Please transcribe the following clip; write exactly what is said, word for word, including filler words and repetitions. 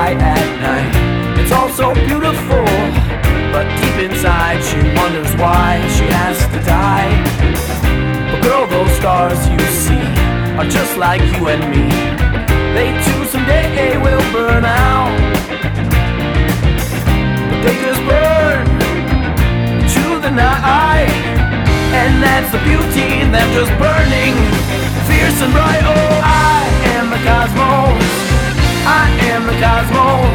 bright at night. It's all so beautiful, but deep inside she wonders why she has to die. But girl, those stars you see are just like you and me. They too someday will burn out, but they just burn to the night. And that's the beauty, them just burning fierce and bright. Oh, I am the cosmos, I am the cosmos.